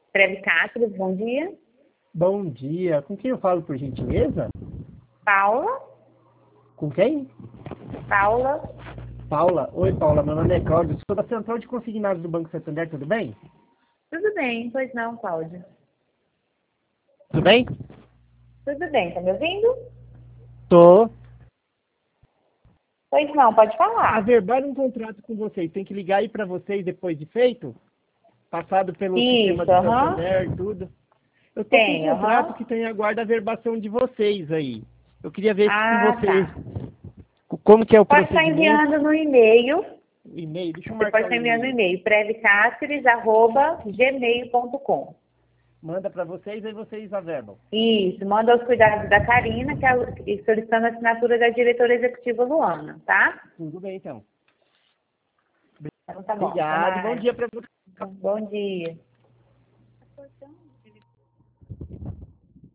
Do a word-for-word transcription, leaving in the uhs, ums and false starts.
Preve Cáceres, bom dia. Bom dia. Com quem eu falo, por gentileza? Paula. Com quem? Paula. Paula. Oi, Paula. Meu nome é Cláudio. Sou da Central de Consignados do Banco Santander. Tudo bem? Tudo bem, pois não, Cláudia. Tudo bem? Tudo bem, tá me ouvindo? Tô. Pois não, pode falar. Averbar um contrato com vocês. Tem que ligar aí para vocês depois de feito? Passado pelo sistema Isso, do aham. Santander, tudo. Eu tô com um Tem, contrato aham. que tem aguarda a averbação de vocês aí. Eu queria ver com Ah, vocês tá. como que é o Pode estar procedimento. enviando no e-mail. O e-mail, deixa eu Você pode marcar o estar enviando no e-mail. e-mail, prevecáceres arroba gmail ponto com. Manda para vocês, aí vocês averbam. Isso, manda aos cuidados da Karina, que é, e solicitando a assinatura da diretora executiva Luana, tá? Tudo bem, então. Então tá bom, até Obrigado. Bom mais. dia para você. Bom dia.